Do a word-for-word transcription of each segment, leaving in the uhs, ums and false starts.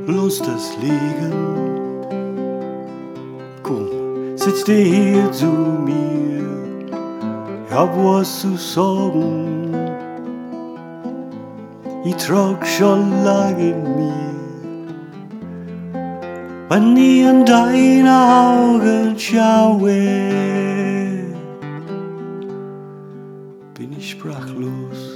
Los das Leben, komm, sitz dir hier zu mir, ich hab was zu sagen, ich trag schon lang in mir. Wenn ich in deine Augen schaue, bin ich sprachlos.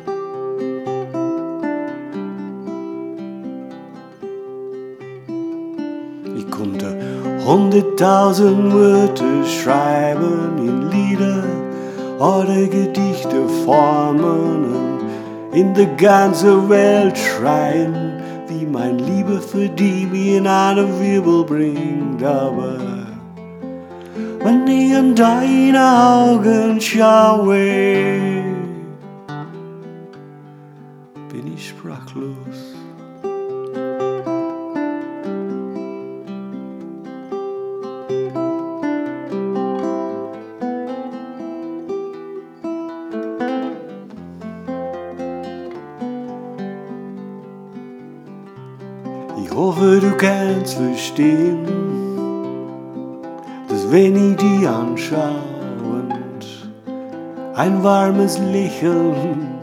Ich konnte hunderttausend Wörter schreiben in Lieder oder Gedichte formen und in der ganzen Welt schreien, wie mein Liebe für die mir in einen Wirbel bringt. Aber wenn ich in deine Augen schaue, bin ich sprachlos. Ich hoffe, du kannst verstehen, dass wenn ich dich anschaue und ein warmes Lächeln